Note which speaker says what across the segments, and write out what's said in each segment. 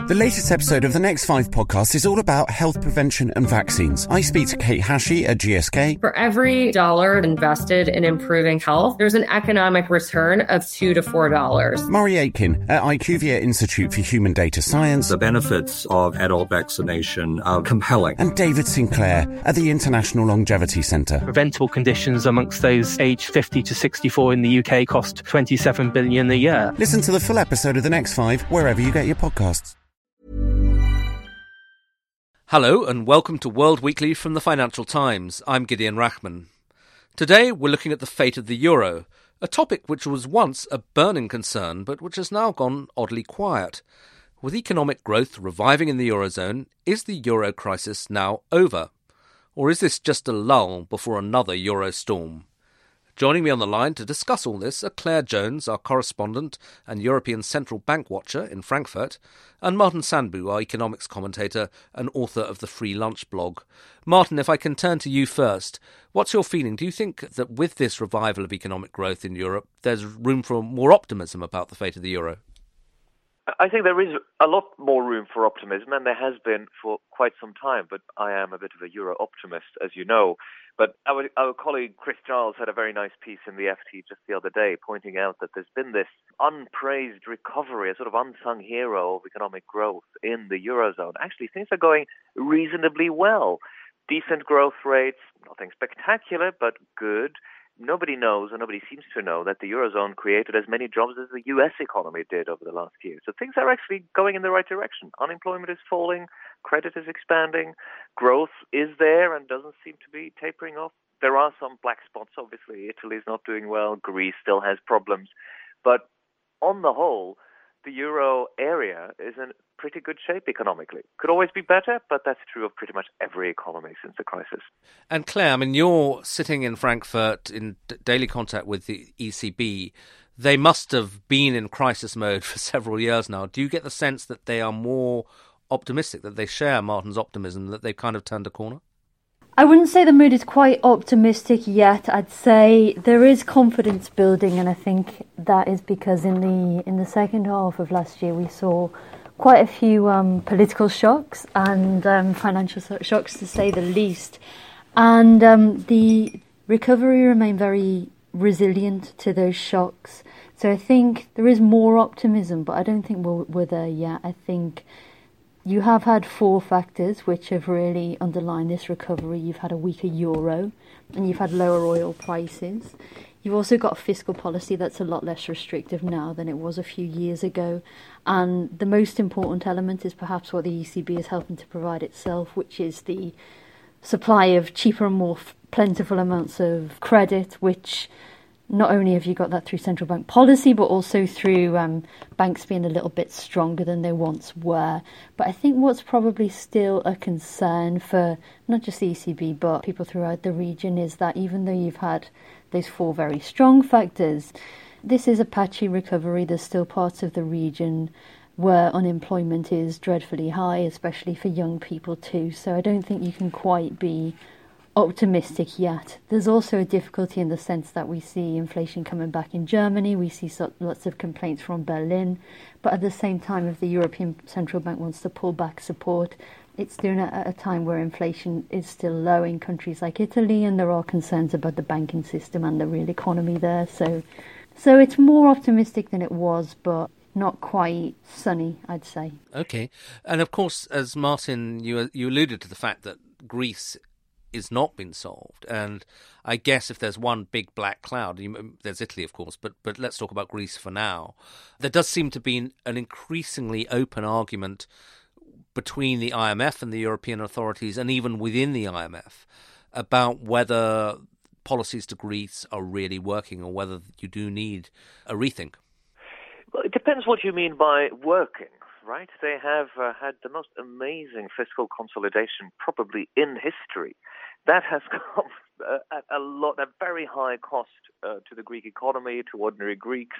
Speaker 1: The latest episode of the Next 5 podcast is all about health prevention and vaccines. I speak to Kate Hashey at GSK.
Speaker 2: For every dollar invested in improving health, there's an economic return of $2 to $4.
Speaker 1: Murray Aitken at IQVIA Institute for Human Data Science.
Speaker 3: The benefits of adult vaccination are compelling.
Speaker 1: And David Sinclair at the International Longevity Centre.
Speaker 4: Preventable conditions amongst those aged 50 to 64 in the UK cost $27 billion a year.
Speaker 1: Listen to the full episode of the Next 5 wherever you get your podcasts.
Speaker 5: Hello and welcome to World Weekly from the Financial Times. I'm Gideon Rachman. Today we're looking at the fate of the euro, a topic which was once a burning concern but which has now gone oddly quiet. With economic growth reviving in the eurozone, is the euro crisis now over? Or is this just a lull before another euro storm? Joining me on the line to discuss all this are Claire Jones, our correspondent and European Central Bank watcher in Frankfurt, and Martin Sandbu, our economics commentator and author of the Free Lunch blog. Martin, if I can turn to you first, what's your feeling? Do you think that with this revival of economic growth in Europe, there's room for more optimism about the fate of the euro?
Speaker 6: I think there is a lot more room for optimism, and there has been for quite some time, but I am a bit of a euro optimist, as you know. But our colleague Chris Giles had a very nice piece in the FT just the other day pointing out that there's been this unpraised recovery, a sort of unsung hero of economic growth in the Eurozone. Actually, things are going reasonably well. Decent growth rates, nothing spectacular, but good. Nobody knows, or nobody seems to know, that the Eurozone created as many jobs as the US economy did over the last year. So things are actually going in the right direction. Unemployment is falling, credit is expanding, growth is there and doesn't seem to be tapering off. There are some black spots, obviously. Italy's not doing well, Greece still has problems. But on the whole, the euro area is in pretty good shape economically. Could always be better, but that's true of pretty much every economy since the crisis.
Speaker 5: And Claire, I mean, you're sitting in Frankfurt in daily contact with the ECB. They must have been in crisis mode for several years now. Do you get the sense that they are more optimistic, that they share Martin's optimism, that they've kind of turned a corner?
Speaker 7: I wouldn't say the mood is quite optimistic yet. I'd say there is confidence building, and I think that is because in the second half of last year we saw quite a few political shocks and financial shocks, to say the least. And the recovery remained very resilient to those shocks. So I think there is more optimism, but I don't think we're there yet. I think you have had four factors which have really underlined this recovery. You've had a weaker euro and you've had lower oil prices. You've also got a fiscal policy that's a lot less restrictive now than it was a few years ago. And the most important element is perhaps what the ECB is helping to provide itself, which is the supply of cheaper and more plentiful amounts of credit, which not only have you got that through central bank policy, but also through banks being a little bit stronger than they once were. But I think what's probably still a concern for not just the ECB, but people throughout the region is that even though you've had those four very strong factors, this is a patchy recovery. There's still parts of the region where unemployment is dreadfully high, especially for young people too. So I don't think you can quite be optimistic yet. There's also a difficulty in the sense that we see inflation coming back in Germany. We see lots of complaints from Berlin. But at the same time, if the European Central Bank wants to pull back support, it's doing it at a time where inflation is still low in countries like Italy, and there are concerns about the banking system and the real economy there. So it's more optimistic than it was, but not quite sunny, I'd say.
Speaker 5: Okay. And of course, as Martin, you alluded to the fact that Greece is not been solved, and I guess if there's one big black cloud, there's Italy, of course, but let's talk about Greece for now. There does seem to be an increasingly open argument between the IMF and the European authorities, and even within the IMF, about whether policies to Greece are really working or whether you do need a rethink.
Speaker 6: Well, it depends what you mean by working, right? They have had the most amazing fiscal consolidation probably in history. That has come at a very high cost to the Greek economy, to ordinary Greeks.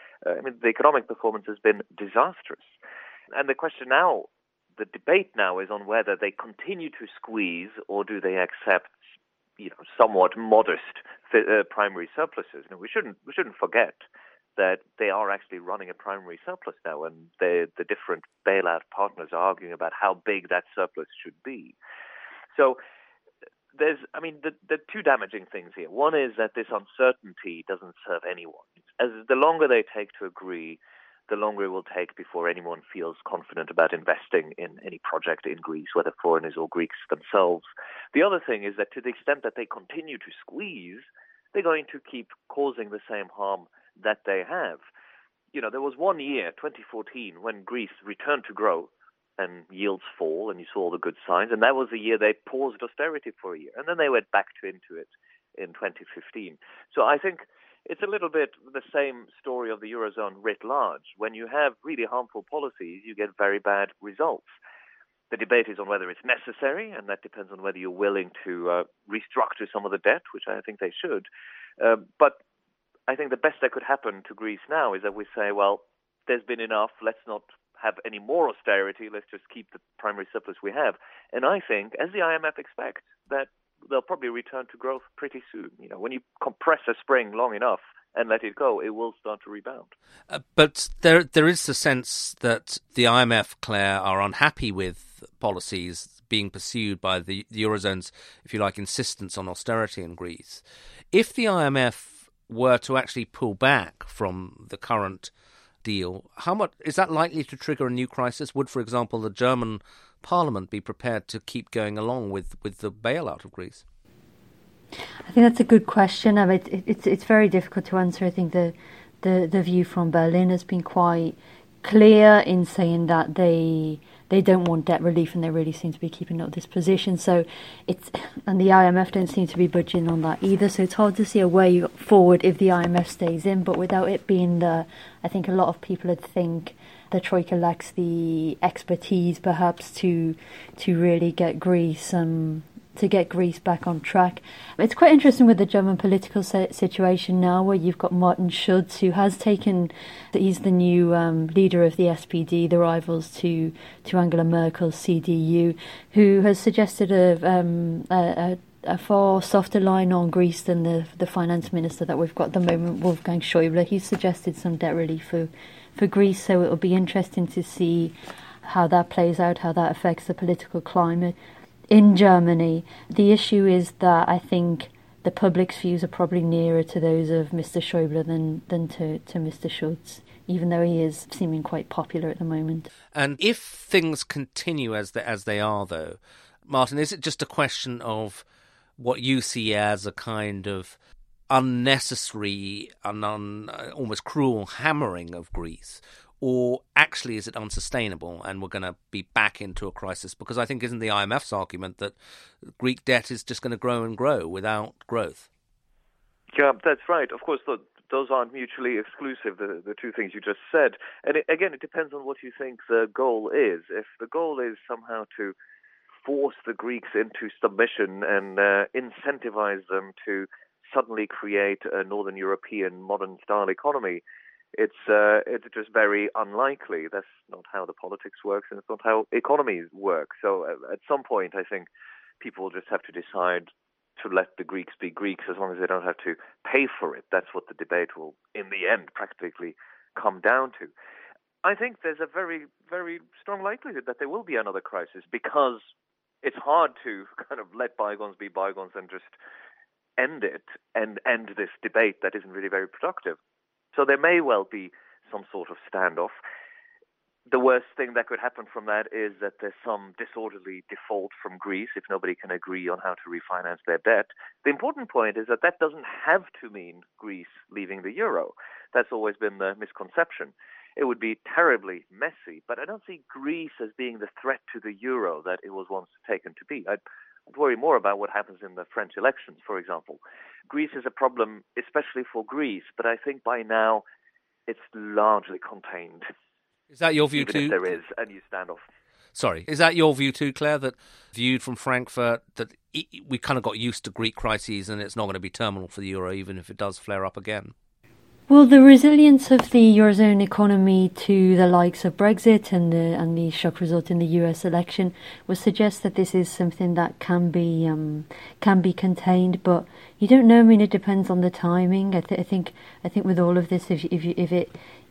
Speaker 6: The economic performance has been disastrous. And the question now, the debate now is on whether they continue to squeeze or do they accept, somewhat modest primary surpluses. We shouldn't forget that they are actually running a primary surplus now, and the different bailout partners are arguing about how big that surplus should be. So there are two damaging things here. One is that this uncertainty doesn't serve anyone. As the longer they take to agree, the longer it will take before anyone feels confident about investing in any project in Greece, whether foreigners or Greeks themselves. The other thing is that to the extent that they continue to squeeze, they're going to keep causing the same harm that they have. There was one year, 2014, when Greece returned to growth and yields fall, and you saw all the good signs, and that was the year they paused austerity for a year, and then they went back into it in 2015. So I think it's a little bit the same story of the Eurozone writ large. When you have really harmful policies, you get very bad results. The debate is on whether it's necessary, and that depends on whether you're willing to restructure some of the debt, which I think they should. But I think the best that could happen to Greece now is that we say, well, there's been enough, let's not have any more austerity, let's just keep the primary surplus we have. And I think, as the IMF expects, that they'll probably return to growth pretty soon. When you compress a spring long enough and let it go, it will start to rebound.
Speaker 5: But there is the sense that the IMF, Claire, are unhappy with policies being pursued by the Eurozone's, if you like, insistence on austerity in Greece. If the IMF were to actually pull back from the current deal, how much is that likely to trigger a new crisis? Would, for example, the German Parliament be prepared to keep going along with the bailout of Greece?
Speaker 7: I think that's a good question. It's very difficult to answer. I think the view from Berlin has been quite clear in saying that they don't want debt relief, and they really seem to be keeping up this position. So and the IMF don't seem to be budging on that either. So it's hard to see a way forward if the IMF stays in. But without it being I think a lot of people would think the Troika lacks the expertise, perhaps, to really get Greece back on track. It's quite interesting with the German political situation now, where you've got Martin Schulz, who has he's the new leader of the SPD, the rivals to Angela Merkel's CDU, who has suggested a far softer line on Greece than the finance minister that we've got at the moment, Wolfgang Schäuble. He's suggested some debt relief for Greece, so it'll be interesting to see how that plays out, how that affects the political climate in Germany. The issue is that I think the public's views are probably nearer to those of Mr. Schäuble than to Mr. Schulz, even though he is seeming quite popular at the moment.
Speaker 5: And if things continue as they are, though, Martin, is it just a question of what you see as a kind of unnecessary and almost cruel hammering of Greece? Or actually is it unsustainable and we're going to be back into a crisis? Because I think isn't the IMF's argument that Greek debt is just going to grow and grow without growth?
Speaker 6: Yeah, that's right. Of course, those aren't mutually exclusive, the two things you just said. And again, it depends on what you think the goal is. If the goal is somehow to force the Greeks into submission and incentivize them to suddenly create a Northern European modern-style economy, it's just very unlikely. That's not how the politics works, and it's not how economies work. So at some point, I think people will just have to decide to let the Greeks be Greeks as long as they don't have to pay for it. That's what the debate will, in the end, practically come down to. I think there's a very, very strong likelihood that there will be another crisis, because it's hard to kind of let bygones be bygones and just end it and end this debate that isn't really very productive. So there may well be some sort of standoff. The worst thing that could happen from that is that there's some disorderly default from Greece if nobody can agree on how to refinance their debt. The important point is that doesn't have to mean Greece leaving the euro. That's always been the misconception. It would be terribly messy, but I don't see Greece as being the threat to the euro that it was once taken to be. I'd worry more about what happens in the French elections, for example. Greece is a problem, especially for Greece, but I think by now it's largely contained.
Speaker 5: Is that your view
Speaker 6: even
Speaker 5: too?
Speaker 6: If there is a new standoff.
Speaker 5: Sorry, is that your view too, Claire, that viewed from Frankfurt, that we kind of got used to Greek crises and it's not going to be terminal for the euro even if it does flare up again?
Speaker 7: Well, the resilience of the Eurozone economy to the likes of Brexit and the shock result in the US election would suggest that this is something that can be contained, but you don't know. I mean, it depends on the timing. I think with all of this, if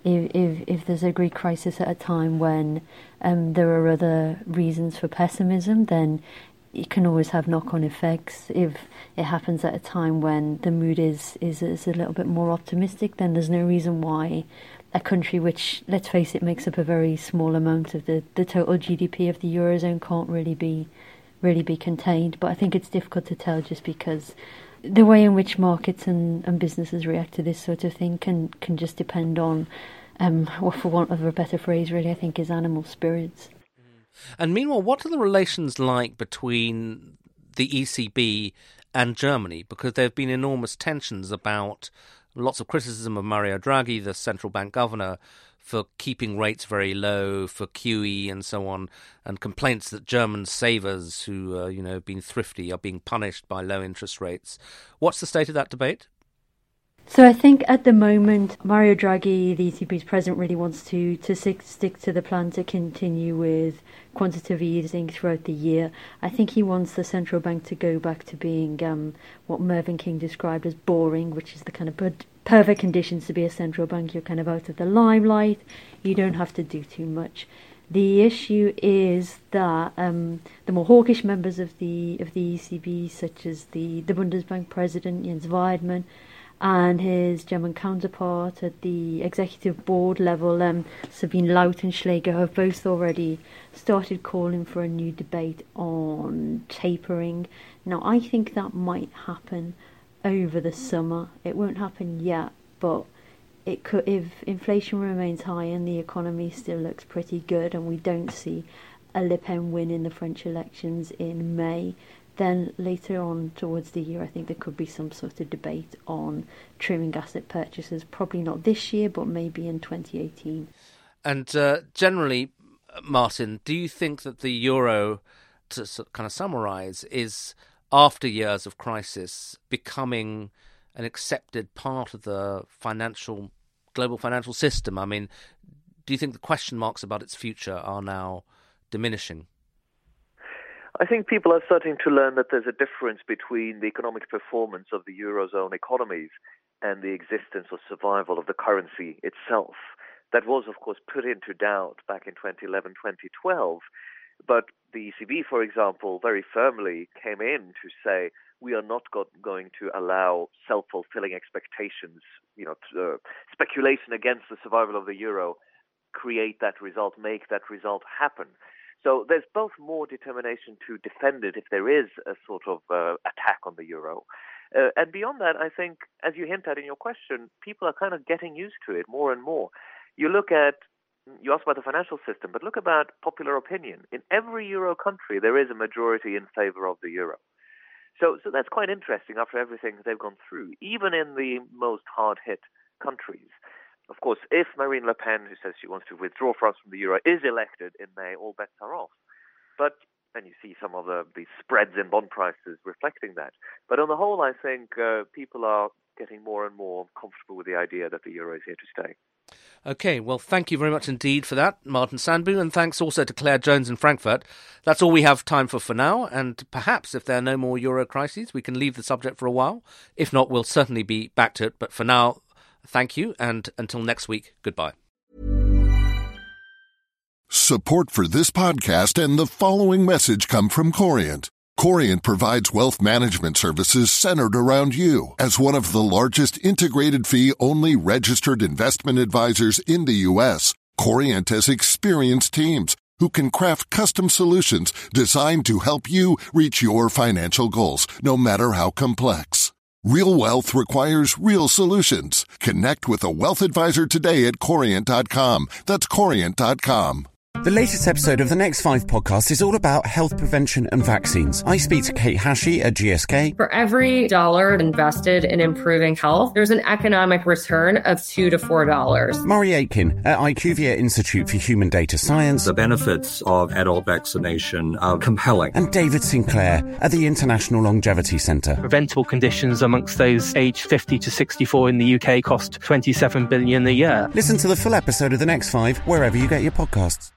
Speaker 7: there's a Greek crisis at a time when there are other reasons for pessimism, then it can always have knock-on effects. If it happens at a time when the mood is a little bit more optimistic, then there's no reason why a country which, let's face it, makes up a very small amount of the total GDP of the Eurozone can't really be contained. But I think it's difficult to tell, just because the way in which markets and businesses react to this sort of thing can just depend on, for want of a better phrase, really, I think, is animal spirits.
Speaker 5: And meanwhile, what are the relations like between the ECB and Germany? Because there have been enormous tensions about lots of criticism of Mario Draghi, the central bank governor, for keeping rates very low, for QE and so on, and complaints that German savers who have been thrifty are being punished by low interest rates. What's the state of that debate?
Speaker 7: So I think at the moment, Mario Draghi, the ECB's president, really wants to stick to the plan to continue with quantitative easing throughout the year. I think he wants the central bank to go back to being what Mervyn King described as boring, which is the kind of perfect conditions to be a central bank. You're kind of out of the limelight. You don't have to do too much. The issue is that the more hawkish members of the ECB, such as the Bundesbank president Jens Weidmann, and his German counterpart at the executive board level, Sabine Lautenschläger, have both already started calling for a new debate on tapering. Now, I think that might happen over the summer. It won't happen yet, but it could, if inflation remains high and the economy still looks pretty good and we don't see a Le Pen win in the French elections in May, then later on towards the year, I think there could be some sort of debate on trimming asset purchases. Probably not this year, but maybe in 2018.
Speaker 5: And generally, Martin, do you think that the euro, to kind of summarise, is, after years of crisis, becoming an accepted part of the global financial system? I mean, do you think the question marks about its future are now diminishing?
Speaker 6: I think people are starting to learn that there's a difference between the economic performance of the Eurozone economies and the existence or survival of the currency itself. That was, of course, put into doubt back in 2011, 2012. But the ECB, for example, very firmly came in to say, we are not going to allow self-fulfilling expectations, speculation against the survival of the euro, create that result, make that result happen. So there's both more determination to defend it if there is a sort of attack on the euro. And beyond that, I think, as you hint at in your question, people are kind of getting used to it more and more. You asked about the financial system, but look about popular opinion. In every euro country, there is a majority in favor of the euro. So that's quite interesting after everything they've gone through, even in the most hard-hit countries. Of course, if Marine Le Pen, who says she wants to withdraw France from the euro, is elected in May, all bets are off. And you see some of the spreads in bond prices reflecting that. But on the whole, I think people are getting more and more comfortable with the idea that the euro is here to stay.
Speaker 5: OK, well, thank you very much indeed for that, Martin Sandbu, and thanks also to Claire Jones in Frankfurt. That's all we have time for now, and perhaps if there are no more euro crises, we can leave the subject for a while. If not, we'll certainly be back to it. But for now, thank you, and until next week, goodbye.
Speaker 8: Support for this podcast and the following message come from Corient. Corient provides wealth management services centered around you. As one of the largest integrated fee-only registered investment advisors in the U.S., Corient has experienced teams who can craft custom solutions designed to help you reach your financial goals, no matter how complex. Real wealth requires real solutions. Connect with a wealth advisor today at Corient.com. That's Corient.com.
Speaker 1: The latest episode of the Next 5 podcast is all about health prevention and vaccines. I speak to Kate Hashey at GSK.
Speaker 2: For every dollar invested in improving health, there's an economic return of $2 to $4.
Speaker 1: Murray Aitken at IQVIA Institute for Human Data Science.
Speaker 3: The benefits of adult vaccination are compelling.
Speaker 1: And David Sinclair at the International Longevity Centre.
Speaker 4: Preventable conditions amongst those aged 50 to 64 in the UK cost $27 billion a year.
Speaker 1: Listen to the full episode of the Next 5 wherever you get your podcasts.